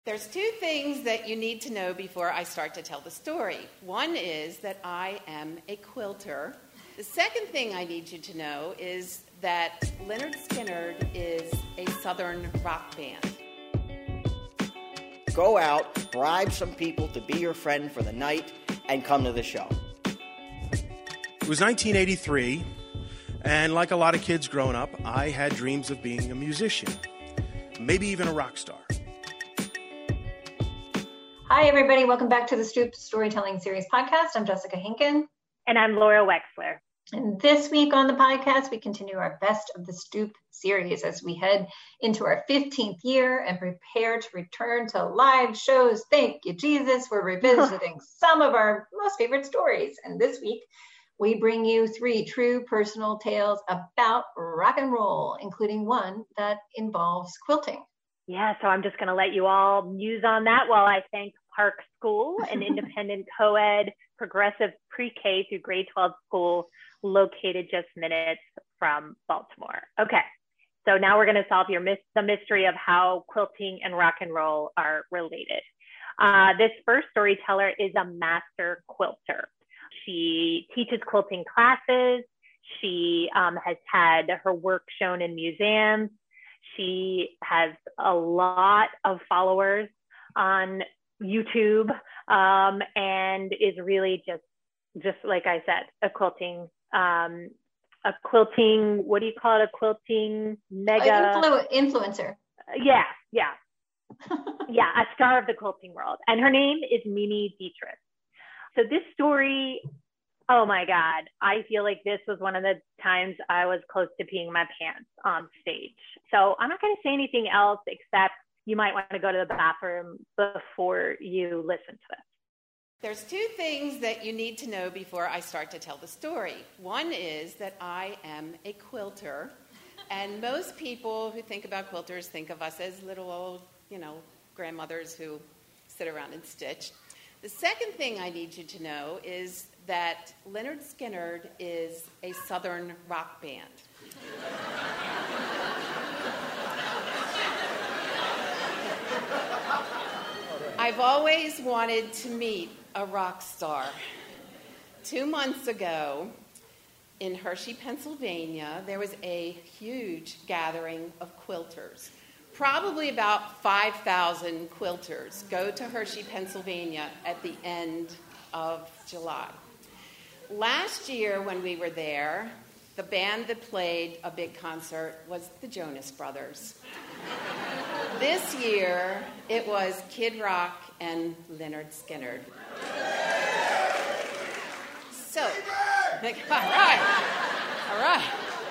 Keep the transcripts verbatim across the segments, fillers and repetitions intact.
There's two things that you need to know before I start to tell the story. One is that I am a quilter. The second thing I need you to know is that Lynyrd Skynyrd is a Southern rock band. Go out, bribe some people to be your friend for the night, and come to the show. It was nineteen eighty-three, and like a lot of kids growing up, I had dreams of being a musician, maybe even a rock star. Hi, everybody. Welcome back to the Stoop Storytelling Series podcast. I'm Jessica Hinken. And I'm Laura Wexler. And this week on the podcast, we continue our Best of the Stoop series as we head into our fifteenth year and prepare to return to live shows. Thank you, Jesus. We're revisiting some of our most favorite stories. And this week, we bring you three true personal tales about rock and roll, including one that involves quilting. Yeah, so I'm just going to let you all muse on that while I thank Park School, an independent co-ed progressive pre-K through grade twelve school located just minutes from Baltimore. Okay, so now we're going to solve your mis- the mystery of how quilting and rock and roll are related. Uh, this first storyteller is a master quilter. She teaches quilting classes. She um, has had her work shown in museums. She has a lot of followers on YouTube um, and is really just, just like I said, a quilting, um, a quilting, what do you call it? A quilting mega uh, influ- influencer. Yeah, yeah, yeah, a star of the quilting world. And her name is Mimi Dietrich. So this story, oh my God, I feel like this was one of the times I was close to peeing my pants on stage. So I'm not going to say anything else except you might want to go to the bathroom before you listen to this. There's two things that you need to know before I start to tell the story. One is that I am a quilter, and most people who think about quilters think of us as little old, you know, grandmothers who sit around and stitch. The second thing I need you to know is that Lynyrd Skynyrd is a Southern rock band. I've always wanted to meet a rock star. Two months ago, in Hershey, Pennsylvania, there was a huge gathering of quilters. Probably about five thousand quilters go to Hershey, Pennsylvania at the end of July. Last year when we were there, the band that played a big concert was the Jonas Brothers. This year, it was Kid Rock and Lynyrd Skynyrd. So, like, all right, all right.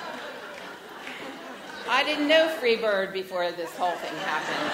I didn't know Freebird before this whole thing happened.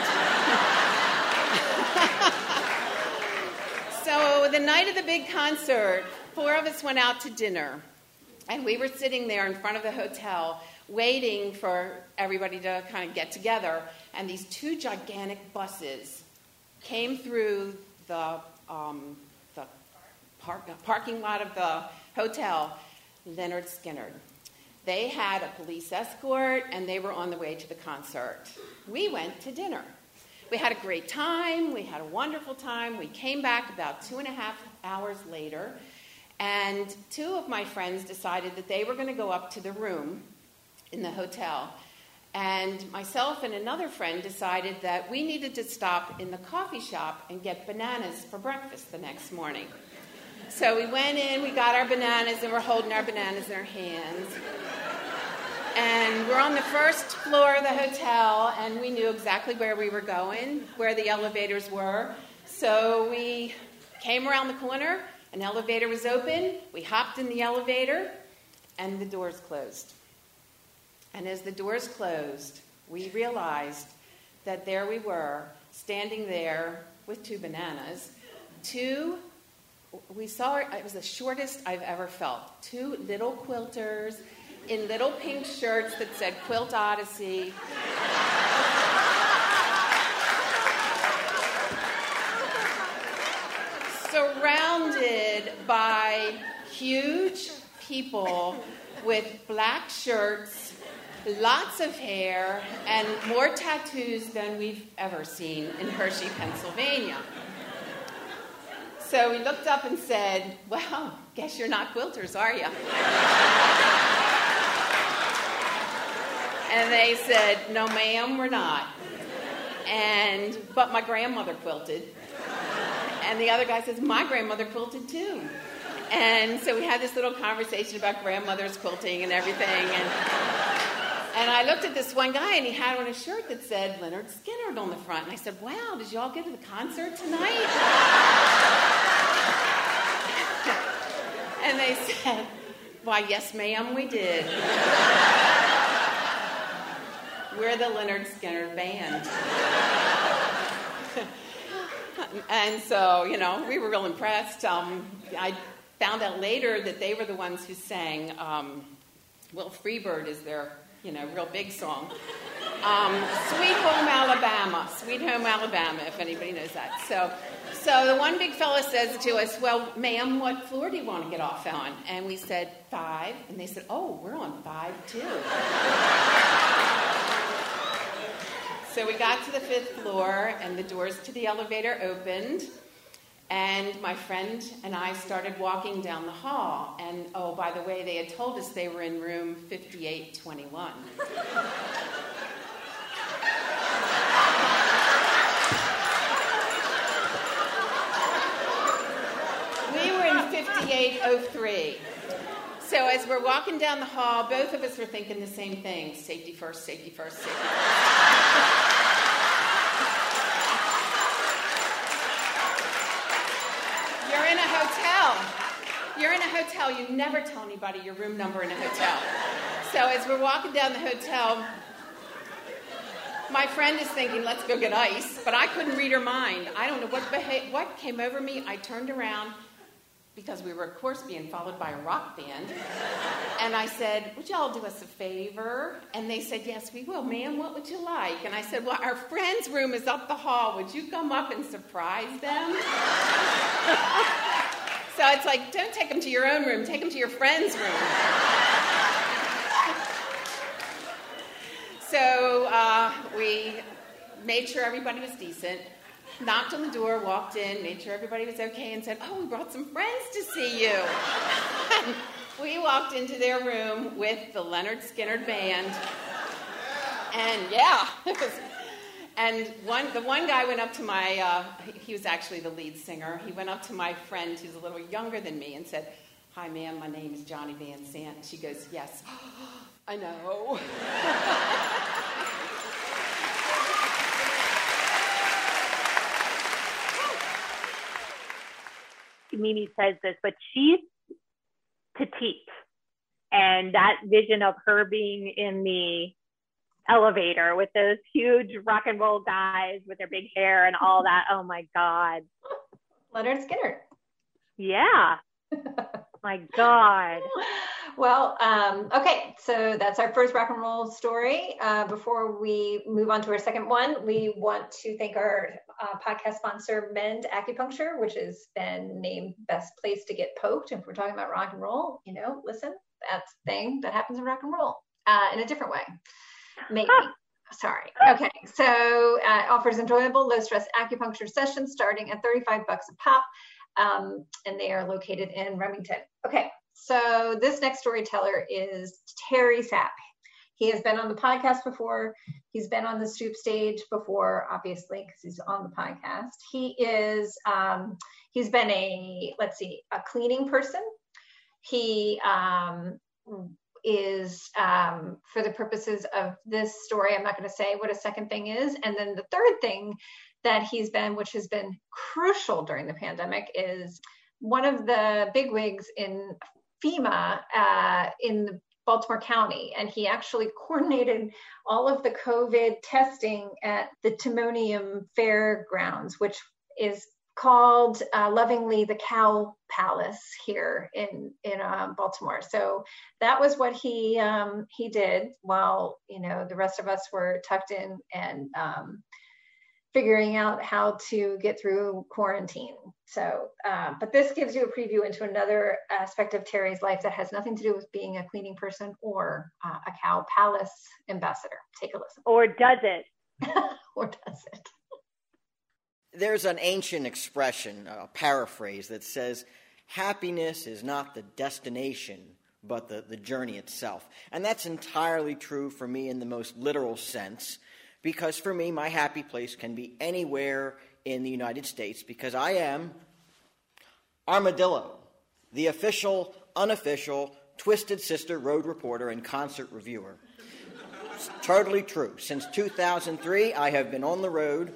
So the night of the big concert, four of us went out to dinner. And we were sitting there in front of the hotel waiting for everybody to kind of get together. And these two gigantic buses came through the, um, the park, parking lot of the hotel, Lynyrd Skynyrd. They had a police escort, and they were on the way to the concert. We went to dinner. We had a great time. We had a wonderful time. We came back about two and a half hours later, and two of my friends decided that they were going to go up to the room in the hotel. And myself and another friend decided that we needed to stop in the coffee shop and get bananas for breakfast the next morning. So we went in, we got our bananas, and we're holding our bananas in our hands. And we're on the first floor of the hotel, and we knew exactly where we were going, where the elevators were. So we came around the corner, an elevator was open, we hopped in the elevator, and the doors closed. And as the doors closed, we realized that there we were, standing there with two bananas, two, we saw, it was the shortest I've ever felt, two little quilters in little pink shirts that said Quilt Odyssey. Surrounded by huge people with black shirts lots of hair, and more tattoos than we've ever seen in Hershey, Pennsylvania. So we looked up and said, well, guess you're not quilters, are you? And they said, no, ma'am, we're not. And, but my grandmother quilted. And the other guy says, my grandmother quilted too. And so we had this little conversation about grandmothers quilting and everything. And, and I looked at this one guy, and he had on a shirt that said Lynyrd Skynyrd on the front. And I said, wow, did you all go to the concert tonight? And they said, why, yes, ma'am, we did. We're the Lynyrd Skynyrd band. And so, you know, we were real impressed. Um, I found out later that they were the ones who sang, um, well, Freebird is their, you know, real big song. Um, Sweet Home Alabama, Sweet Home Alabama, if anybody knows that. So, so the one big fella says to us, well, ma'am, what floor do you want to get off on? And we said, five. And they said, oh, we're on five, too. So we got to the fifth floor, and the doors to the elevator opened, and my friend and I started walking down the hall. And, oh, by the way, they had told us they were in room fifty-eight twenty-one. We were in fifty-eight oh three. So as we're walking down the hall, both of us were thinking the same thing. Safety first, safety first, safety first. You're in a hotel. You're in a hotel. You never tell anybody your room number in a hotel. So as we're walking down the hotel, my friend is thinking, let's go get ice. But I couldn't read her mind. I don't know what beha- what came over me. I turned around, because we were, of course, being followed by a rock band. And I said, would y'all do us a favor? And they said, yes, we will. Ma'am, what would you like? And I said, well, our friend's room is up the hall. Would you come up and surprise them? So it's like, don't take them to your own room. Take them to your friend's room. So uh, we made sure everybody was decent. Knocked on the door, walked in, made sure everybody was okay, and said, oh, we brought some friends to see you. And we walked into their room with the Lynyrd Skynyrd band. And yeah, it was, and one, the one guy went up to my, uh, he was actually the lead singer. He went up to my friend who's a little younger than me and said, hi, ma'am, my name is Johnny Van Sant. She goes, yes, I know. Mimi says this, but she's petite. And that vision of her being in the elevator with those huge rock and roll guys with their big hair and all that, oh my God. Lynyrd Skynyrd. Yeah. My God. Well, um, okay, so that's our first rock and roll story. Uh, before we move on to our second one, we want to thank our uh, podcast sponsor, Mend Acupuncture, which has been named best place to get poked. If we're talking about rock and roll, you know, listen, that's the thing that happens in rock and roll uh, in a different way. Maybe. Sorry. Okay. So uh, offers enjoyable, low-stress acupuncture sessions starting at thirty-five bucks a pop, um, and they are located in Remington. Okay. So this next storyteller is Terry Sapp. He has been on the podcast before. He's been on the Stoop stage before, obviously, because he's on the podcast. He is, um, he's been a, let's see, a cleaning person. He um, is, um, for the purposes of this story, I'm not going to say what a second thing is. And then the third thing that he's been, which has been crucial during the pandemic, is one of the bigwigs in FEMA uh, in the Baltimore County, and he actually coordinated all of the COVID testing at the Timonium Fairgrounds, which is called uh, lovingly the Cow Palace here in in uh, Baltimore. So that was what he um, he did while, you know, the rest of us were tucked in and um, figuring out how to get through quarantine. So, uh, but this gives you a preview into another aspect of Terry's life that has nothing to do with being a cleaning person or uh, a Cow Palace ambassador. Take a listen. Or does it? Or does it? There's an ancient expression, a paraphrase, that says, happiness is not the destination, but the, the journey itself. And that's entirely true for me in the most literal sense, because for me, my happy place can be anywhere in the United States, because I am Armadillo, the official, unofficial, Twisted Sister road reporter and concert reviewer. It's totally true. Since two thousand three, I have been on the road.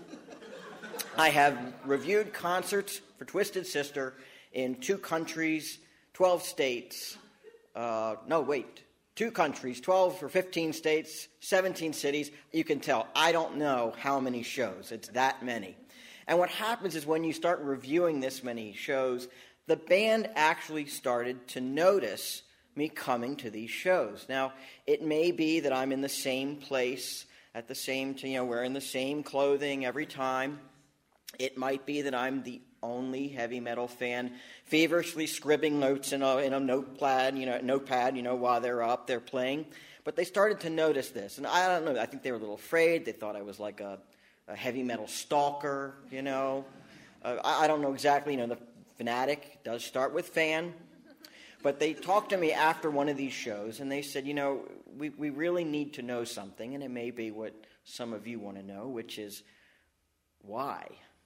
I have reviewed concerts for Twisted Sister in two countries, twelve states. Uh, no, wait. Two countries, twelve or fifteen states, seventeen cities. You can tell, I don't know how many shows. It's that many. And what happens is when you start reviewing this many shows, the band actually started to notice me coming to these shows. Now, it may be that I'm in the same place at the same, you know, wearing the same clothing every time. It might be that I'm the only heavy metal fan feverishly scribbling notes in a, in a notepad, you know, notepad, you know, while they're up, they're playing. But they started to notice this. And I don't know, I think they were a little afraid. They thought I was like a, a heavy metal stalker, you know. Uh, I, I don't know exactly, you know, the Fanatic does start with fan. But they talked to me after one of these shows, and they said, you know, we, we really need to know something, and it may be what some of you want to know, which is why?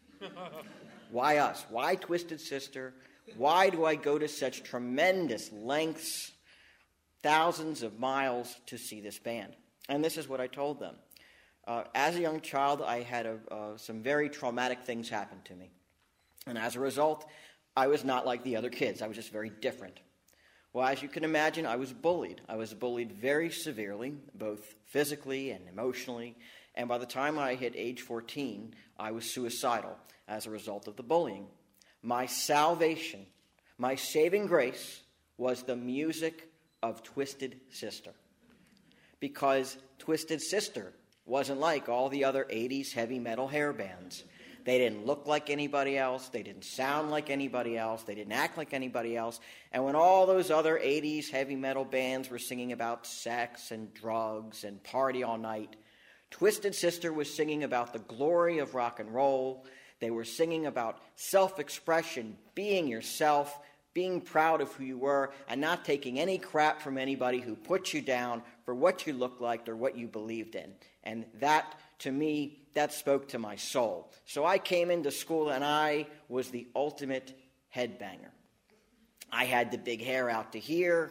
Why us? Why Twisted Sister? Why do I go to such tremendous lengths, thousands of miles to see this band? And this is what I told them. Uh, as a young child, I had a, uh, some very traumatic things happen to me. And as a result, I was not like the other kids. I was just very different. Well, as you can imagine, I was bullied. I was bullied very severely, both physically and emotionally. And by the time I hit age fourteen, I was suicidal as a result of the bullying. My salvation, my saving grace, was the music of Twisted Sister. Because Twisted Sister wasn't like all the other eighties heavy metal hair bands. They didn't look like anybody else. They didn't sound like anybody else. They didn't act like anybody else. And when all those other eighties heavy metal bands were singing about sex and drugs and party all night, Twisted Sister was singing about the glory of rock and roll. They were singing about self-expression, being yourself, being proud of who you were, and not taking any crap from anybody who put you down for what you looked like or what you believed in. And that, to me, that spoke to my soul. So I came into school and I was the ultimate headbanger. I had the big hair out to here.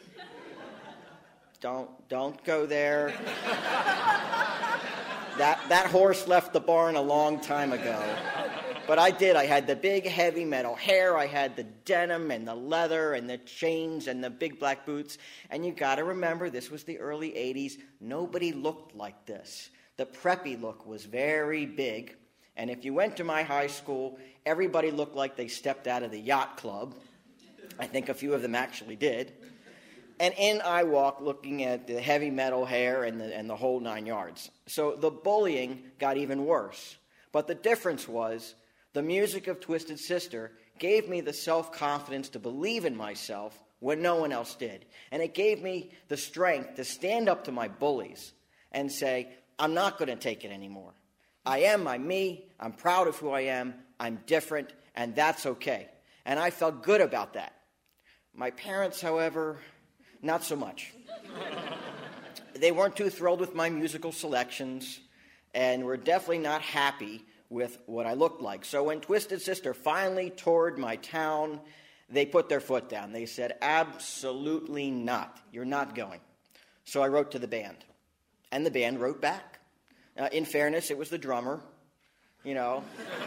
Don't don't go there. That that horse left the barn a long time ago. But I did. I had the big heavy metal hair. I had the denim and the leather and the chains and the big black boots. And you got to remember, this was the early eighties. Nobody looked like this. The preppy look was very big, and if you went to my high school, everybody looked like they stepped out of the yacht club. I think a few of them actually did. And in I walked looking at the heavy metal hair and the, and the whole nine yards. So the bullying got even worse. But the difference was the music of Twisted Sister gave me the self-confidence to believe in myself when no one else did. And it gave me the strength to stand up to my bullies and say, I'm not going to take it anymore. I am, I'm me, I'm proud of who I am, I'm different, and that's okay. And I felt good about that. My parents, however, not so much. They weren't too thrilled with my musical selections, and were definitely not happy with what I looked like. So when Twisted Sister finally toured my town, they put their foot down. They said, absolutely not. You're not going. So I wrote to the band. And the band wrote back. Uh, in fairness, it was the drummer, you know.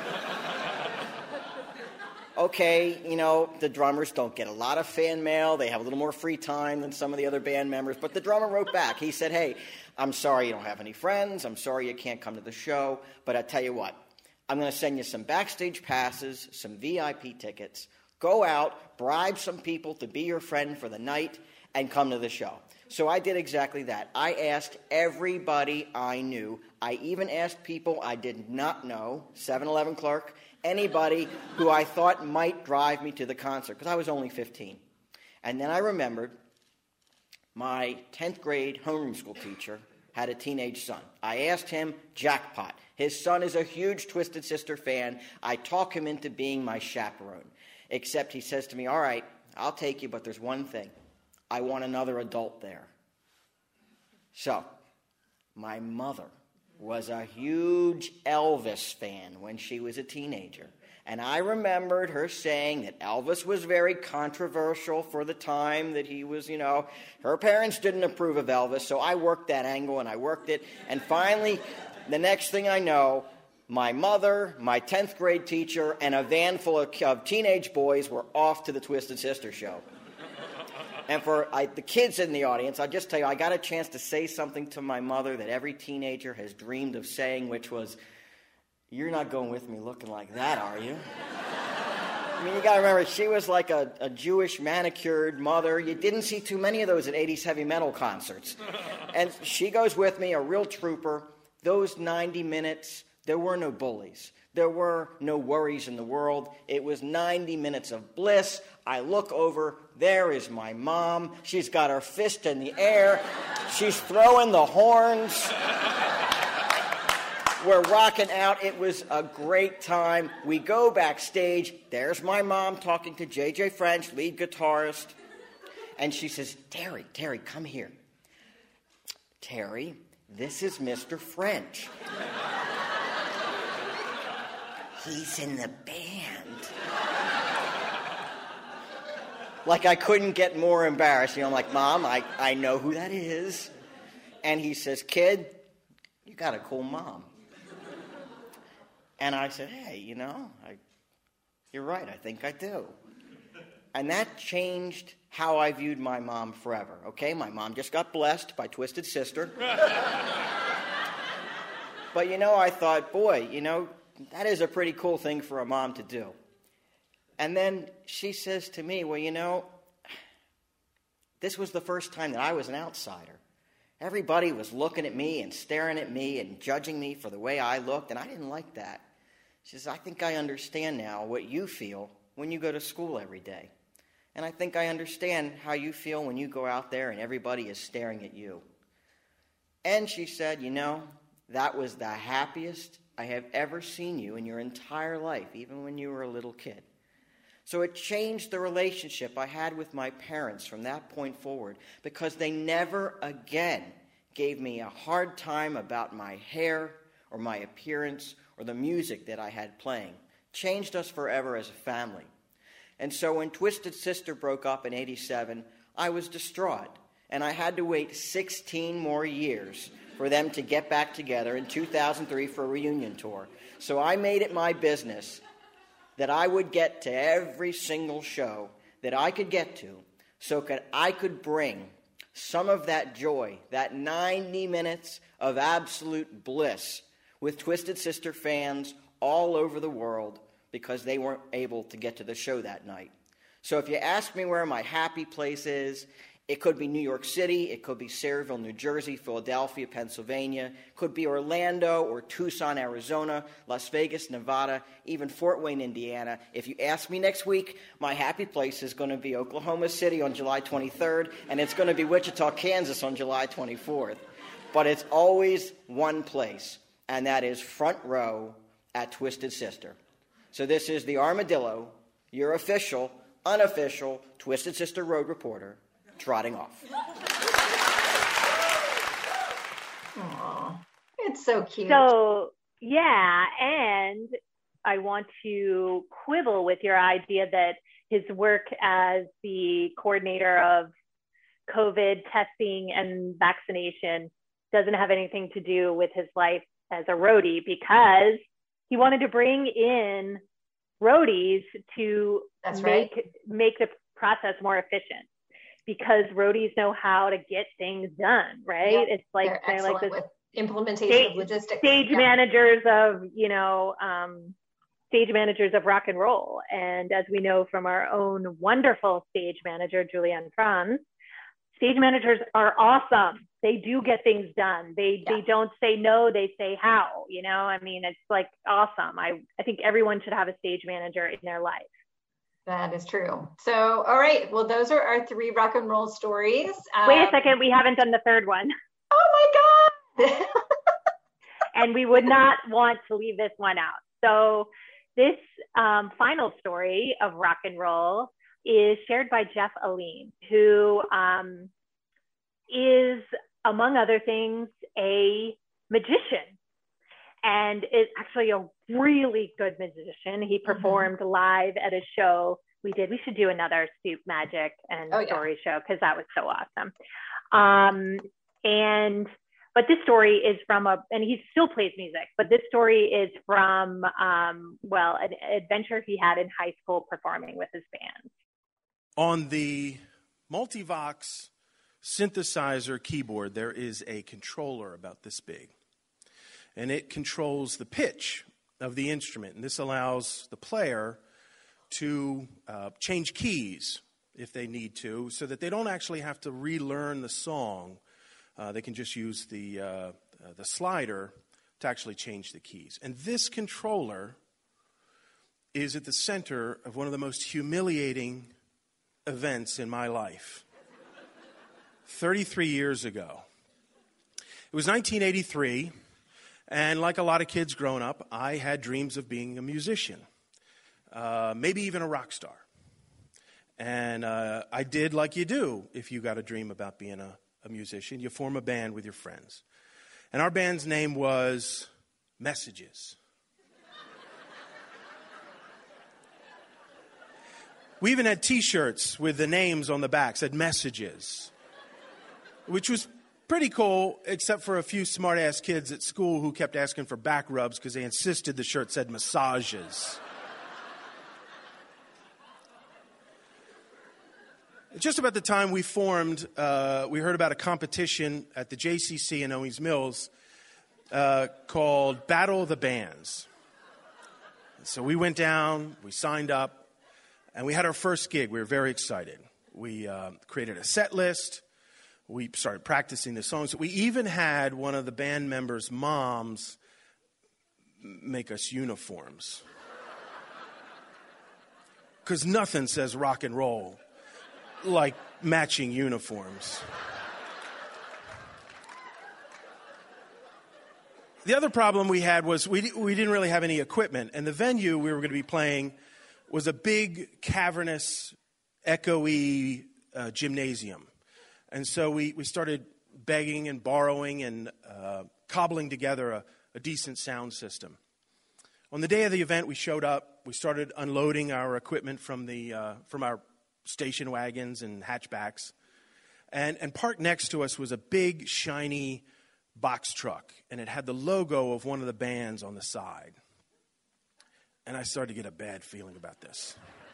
Okay, you know, the drummers don't get a lot of fan mail. They have a little more free time than some of the other band members. But the drummer wrote back. He said, hey, I'm sorry you don't have any friends. I'm sorry you can't come to the show. But I tell you what, I'm going to send you some backstage passes, some V I P tickets. Go out, bribe some people to be your friend for the night, and come to the show. So I did exactly that. I asked everybody I knew. I even asked people I did not know, seven eleven clerk, anybody who I thought might drive me to the concert, because I was only fifteen. And then I remembered my tenth grade homeroom school teacher had a teenage son. I asked him, jackpot. His son is a huge Twisted Sister fan. I talk him into being my chaperone. Except he says to me, all right, I'll take you, but there's one thing. I want another adult there. So, my mother was a huge Elvis fan when she was a teenager. And I remembered her saying that Elvis was very controversial for the time that he was, you know, her parents didn't approve of Elvis, so I worked that angle and I worked it. And finally, the next thing I know, my mother, my tenth grade teacher, and a van full of, of teenage boys were off to the Twisted Sister show. And for I, the kids in the audience, I'll just tell you, I got a chance to say something to my mother that every teenager has dreamed of saying, which was, you're not going with me looking like that, are you? I mean, you got to remember, she was like a, a Jewish manicured mother. You didn't see too many of those at eighties heavy metal concerts. And she goes with me, a real trooper. Those ninety minutes, there were no bullies. There were no worries in the world. It was ninety minutes of bliss. I look over, there is my mom. She's got her fist in the air. She's throwing the horns. We're rocking out. It was a great time. We go backstage. There's my mom talking to J J French, lead guitarist. And she says, Terry, Terry, come here. Terry, this is Mister French. He's in the band. Like I couldn't get more embarrassed. You know, I'm like, Mom, I, I know who that is. And he says, kid, you got a cool mom. And I said, hey, you know, I, you're right, I think I do. And that changed how I viewed my mom forever, okay? My mom just got blessed by Twisted Sister. But, you know, I thought, boy, you know, that is a pretty cool thing for a mom to do. And then she says to me, well, you know, this was the first time that I was an outsider. Everybody was looking at me and staring at me and judging me for the way I looked, and I didn't like that. She says, I think I understand now what you feel when you go to school every day. And I think I understand how you feel when you go out there and everybody is staring at you. And she said, you know, that was the happiest I have ever seen you in your entire life, even when you were a little kid. So it changed the relationship I had with my parents from that point forward, because they never again gave me a hard time about my hair or my appearance or the music that I had playing. Changed us forever as a family. And so when Twisted Sister broke up in eighty-seven, I was distraught, and I had to wait sixteen more years for them to get back together in two thousand three for a reunion tour. So I made it my business that I would get to every single show that I could get to, so that I could bring some of that joy, that ninety minutes of absolute bliss with Twisted Sister fans all over the world, because they weren't able to get to the show that night. So if you ask me where my happy place is, it could be New York City, it could be Sayreville, New Jersey, Philadelphia, Pennsylvania, it could be Orlando or Tucson, Arizona, Las Vegas, Nevada, even Fort Wayne, Indiana. If you ask me next week, my happy place is going to be Oklahoma City on July twenty-third, and it's going to be Wichita, Kansas on July twenty-fourth. But it's always one place, and that is front row at Twisted Sister. So this is the Armadillo, your official, unofficial Twisted Sister Road reporter, trotting off. Aww, it's so cute. So, yeah, and I want to quibble with your idea that his work as the coordinator of COVID testing and vaccination doesn't have anything to do with his life as a roadie, because he wanted to bring in roadies to That's make right. make the process more efficient, because roadies know how to get things done, right? Yeah, it's like they're they're excellent like with this implementation stage, of logistics. stage Yeah. managers of, you know, um, stage managers of rock and roll. And as we know from our own wonderful stage manager, Julianne Franz, stage managers are awesome. They do get things done. They yeah. they don't say no, they say how, you know? I mean, it's like awesome. I, I think everyone should have a stage manager in their life. That is true. So, all right. Well, those are our three rock and roll stories. Um, Wait a second. We haven't done the third one. Oh my God. And we would not want to leave this one out. So this um, final story of rock and roll is shared by Jeff Aline, who um, is, among other things, a magician. And is actually a really good magician. He performed mm-hmm. live at a show we did. We should do another Stoop Magic and oh, Story yeah. show because that was so awesome. Um, and but this story is from a, and he still plays music, but this story is from, um, well, an adventure he had in high school performing with his band. On the Multivox synthesizer keyboard, there is a controller about this big. And it controls the pitch of the instrument. And this allows the player to uh, change keys if they need to, so that they don't actually have to relearn the song. Uh, they can just use the, uh, uh, the slider to actually change the keys. And this controller is at the center of one of the most humiliating events in my life. thirty-three years ago. It was nineteen eighty-three. And like a lot of kids growing up, I had dreams of being a musician, uh, maybe even a rock star. And uh, I did like you do if you got a dream about being a, a musician. You form a band with your friends. And our band's name was Messages. We even had T-shirts with the names on the back, said Messages, which was pretty cool, except for a few smart-ass kids at school who kept asking for back rubs because they insisted the shirt said massages. Just about the time we formed, uh, we heard about a competition at the J C C in Owings Mills uh, called Battle of the Bands. So we went down, we signed up, and we had our first gig. We were very excited. We uh, created a set list. We started practicing the songs. We even had one of the band members' moms make us uniforms. Because nothing says rock and roll like matching uniforms. The other problem we had was we, we didn't really have any equipment. And the venue we were going to be playing was a big, cavernous, echoey uh, gymnasium. And so we, we started begging and borrowing and uh, cobbling together a, a decent sound system. On the day of the event, we showed up. We started unloading our equipment from the uh, from our station wagons and hatchbacks. And, and parked next to us was a big, shiny box truck. And it had the logo of one of the bands on the side. And I started to get a bad feeling about this.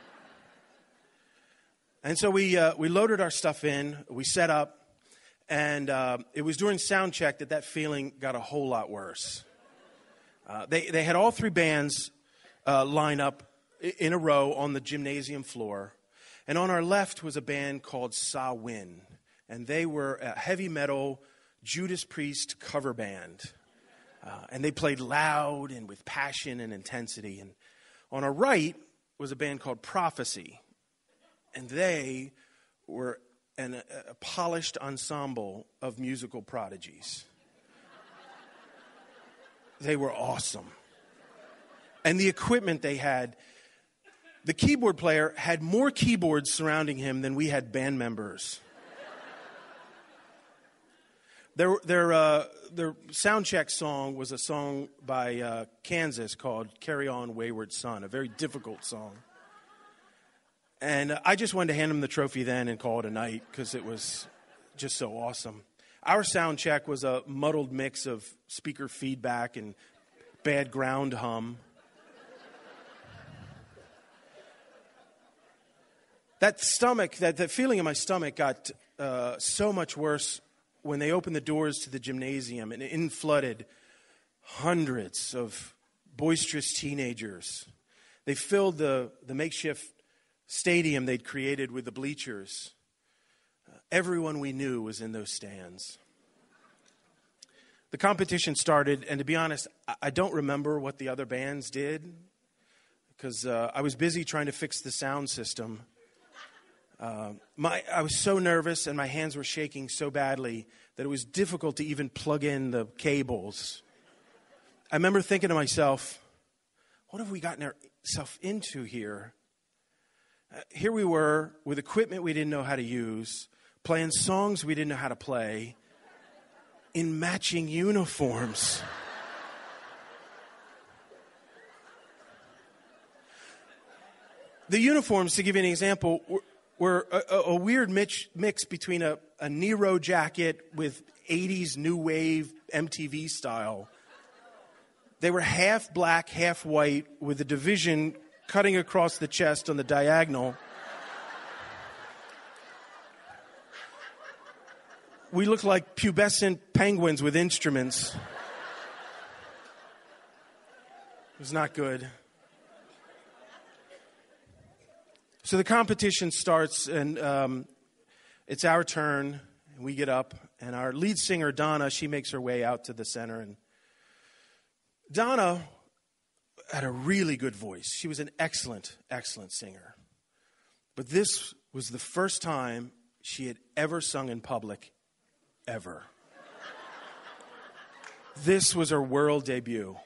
And so we uh, we loaded our stuff in, we set up, and uh, it was during sound check that that feeling got a whole lot worse. Uh, they, they had all three bands uh, line up in a row on the gymnasium floor, and on our left was a band called Sa Win, and they were a heavy metal Judas Priest cover band, uh, and they played loud and with passion and intensity. And on our right was a band called Prophecy. And they were an, a polished ensemble of musical prodigies. They were awesome. And the equipment they had, the keyboard player had more keyboards surrounding him than we had band members. Their, their, uh, their sound check song was a song by uh, Kansas called Carry On Wayward Son, a very difficult song. And I just wanted to hand him the trophy then and call it a night because it was just so awesome. Our sound check was a muddled mix of speaker feedback and bad ground hum. That stomach, that, that feeling in my stomach got uh, so much worse when they opened the doors to the gymnasium and in flooded hundreds of boisterous teenagers. They filled the, the makeshift stadium they'd created with the bleachers. Uh, everyone we knew was in those stands. The competition started, and to be honest, I, I don't remember what the other bands did because uh, I was busy trying to fix the sound system. Uh, my, I was so nervous and my hands were shaking so badly that it was difficult to even plug in the cables. I remember thinking to myself, what have we gotten ourselves into here? Uh, here we were with equipment we didn't know how to use, playing songs we didn't know how to play, in matching uniforms. The uniforms, to give you an example, were, were a, a weird mix, mix between a, a Nero jacket with eighties new wave M T V style. They were half black, half white, with a division cutting across the chest on the diagonal. We looked like pubescent penguins with instruments. It was not good. So the competition starts, and um, it's our turn, and we get up, and our lead singer, Donna, she makes her way out to the center, and Donna had a really good voice. She was an excellent, excellent singer. But this was the first time she had ever sung in public, ever. This was her world debut.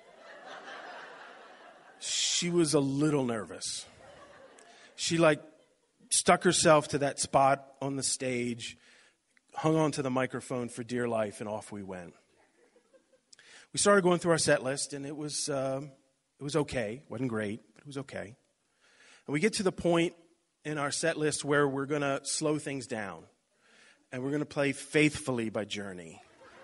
She was a little nervous. She like stuck herself to that spot on the stage, hung onto the microphone for dear life, and off we went. We started going through our set list, and it was uh, it was okay. It wasn't great, but it was okay. And we get to the point in our set list where we're going to slow things down, and we're going to play Faithfully by Journey.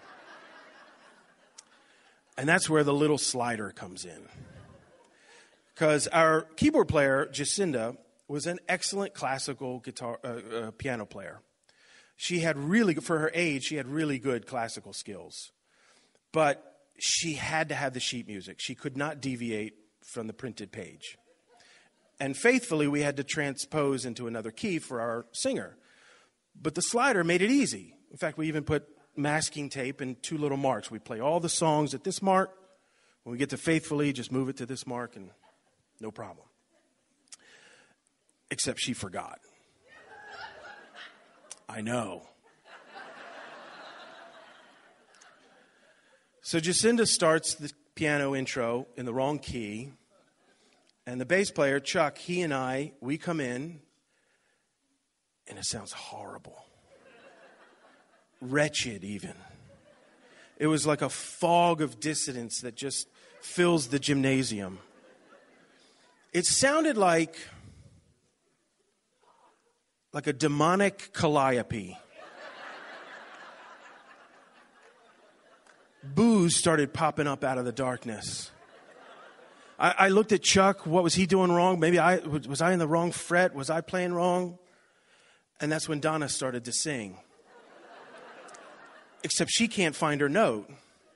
And that's where the little slider comes in. Because our keyboard player, Jacinda, was an excellent classical guitar uh, uh, piano player. She had really, for her age, she had really good classical skills. But she had to have the sheet music. She could not deviate from the printed page. And Faithfully, we had to transpose into another key for our singer. But the slider made it easy. In fact, we even put masking tape and two little marks. We play all the songs at this mark. When we get to Faithfully, just move it to this mark and no problem. Except she forgot. I know. So Jacinda starts the piano intro in the wrong key. And the bass player, Chuck, he and I, we come in, and it sounds horrible. Wretched, even. It was like a fog of dissonance that just fills the gymnasium. It sounded like, like a demonic calliope. Boos started popping up out of the darkness. I, I looked at Chuck. What was he doing wrong? Maybe I was I in the wrong fret? Was I playing wrong? And that's when Donna started to sing. Except she can't find her note.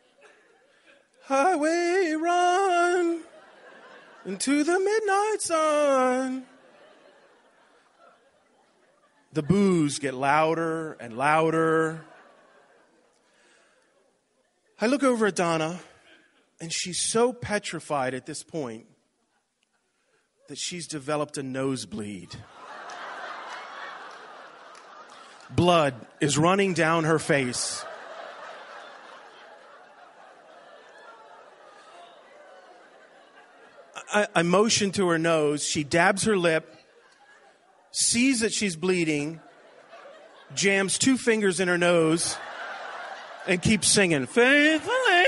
Highway run into the midnight sun. The boos get louder and louder. I look over at Donna, and she's so petrified at this point that she's developed a nosebleed. Blood is running down her face. I, I motion to her nose. She dabs her lip, sees that she's bleeding, jams two fingers in her nose, and keeps singing, Faithfully.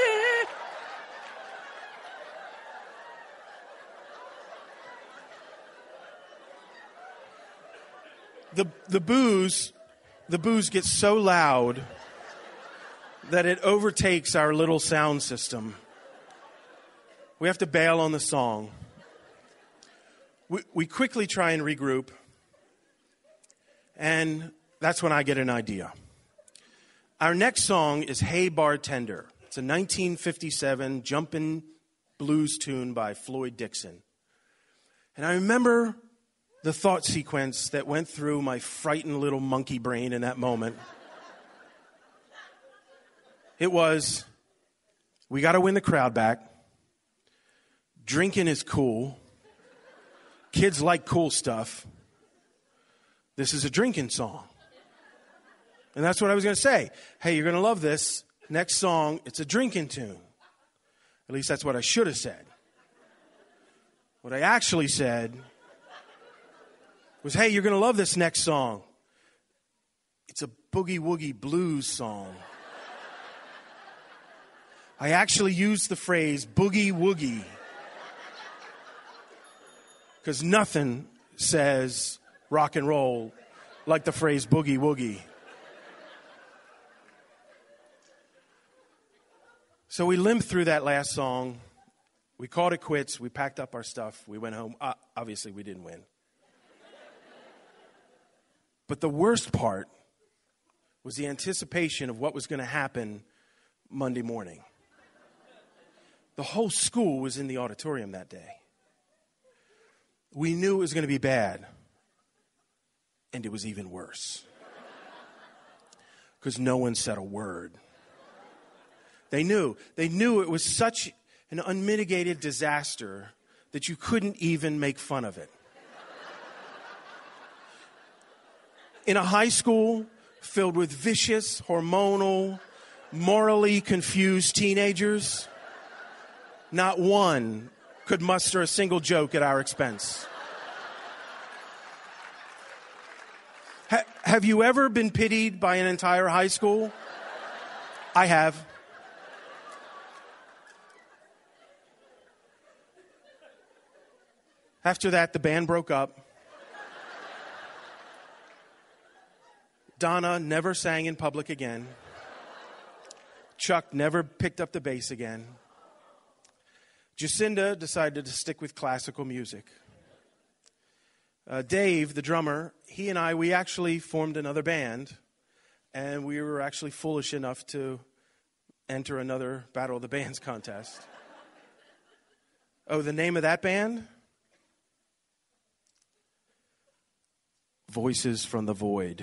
The, the boos, the boos get so loud that it overtakes our little sound system. We have to bail on the song. We, we quickly try and regroup, and that's when I get an idea. Our next song is Hey Bartender. It's a nineteen fifty-seven jumpin' blues tune by Floyd Dixon. And I remember the thought sequence that went through my frightened little monkey brain in that moment. It was, we got to win the crowd back. Drinking is cool. Kids like cool stuff. This is a drinking song. And that's what I was going to say. Hey, you're going to love this. Next song, it's a drinking tune. At least that's what I should have said. What I actually said was, hey, you're going to love this next song. It's a boogie woogie blues song. I actually used the phrase boogie woogie because nothing says rock and roll like the phrase boogie woogie. So we limped through that last song. We called it quits. We packed up our stuff. We went home. Uh, obviously, we didn't win. But the worst part was the anticipation of what was going to happen Monday morning. The whole school was in the auditorium that day. We knew it was going to be bad. And it was even worse. Because no one said a word. They knew. They knew it was such an unmitigated disaster that you couldn't even make fun of it. In a high school filled with vicious, hormonal, morally confused teenagers, not one could muster a single joke at our expense. Ha- have you ever been pitied by an entire high school? I have. After that, the band broke up. Donna never sang in public again. Chuck never picked up the bass again. Jacinda decided to stick with classical music. Uh, Dave, the drummer, he and I, we actually formed another band, and we were actually foolish enough to enter another Battle of the Bands contest. Oh, the name of that band? Voices from the Void.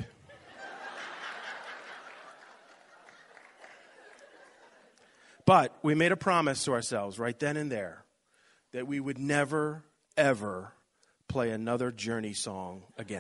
But we made a promise to ourselves right then and there that we would never, ever play another Journey song again.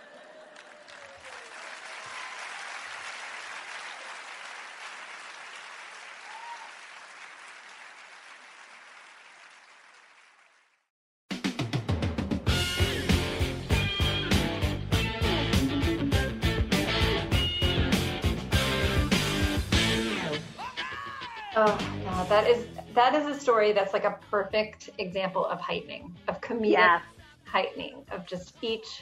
Oh, yeah, that is that is a story that's like a perfect example of heightening, of comedic yeah. heightening, of just each,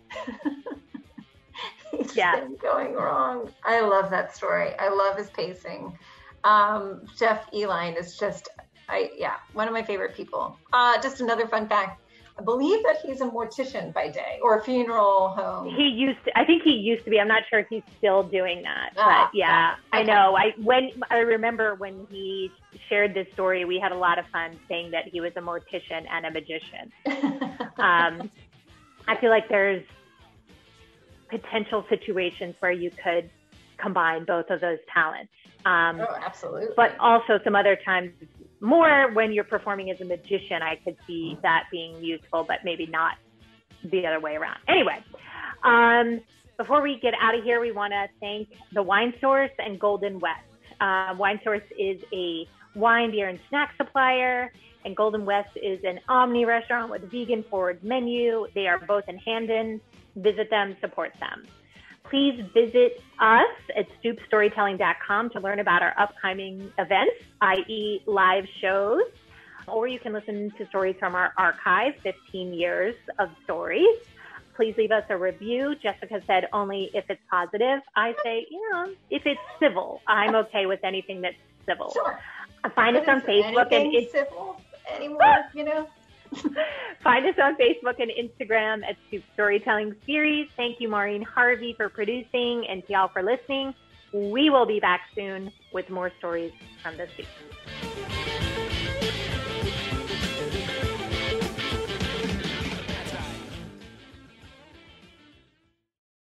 each yeah. thing going wrong. I love that story. I love his pacing. Um, Jeff Eline is just, I yeah, one of my favorite people. Uh, just another fun fact. I believe that he's a mortician by day or a funeral home. He used to, I think he used to be. I'm not sure if he's still doing that. Ah, but yeah, ah, okay. I know. I when I remember when he shared this story, we had a lot of fun saying that he was a mortician and a magician. um, I feel like there's potential situations where you could combine both of those talents. Um, oh, absolutely. But also some other times, more when you're performing as a magician, I could see that being useful, but maybe not the other way around. Anyway, um, before we get out of here, we want to thank the Wine Source and Golden West. Uh, Wine Source is a wine, beer, and snack supplier, and Golden West is an omni restaurant with a vegan forward menu. They are both in Handon. Visit them, support them. Please visit us at stoop storytelling dot com to learn about our upcoming events, that is live shows, or you can listen to stories from our archive, fifteen years of stories. Please leave us a review. Jessica said only if it's positive. I say, you know, if it's civil. I'm okay with anything that's civil. Sure. Find us on Facebook and it's civil anymore, you know. Find us on Facebook and Instagram at Stoop Storytelling Series. Thank you, Maureen Harvey, for producing, and to y'all for listening. We will be back soon with more stories from the Stoop.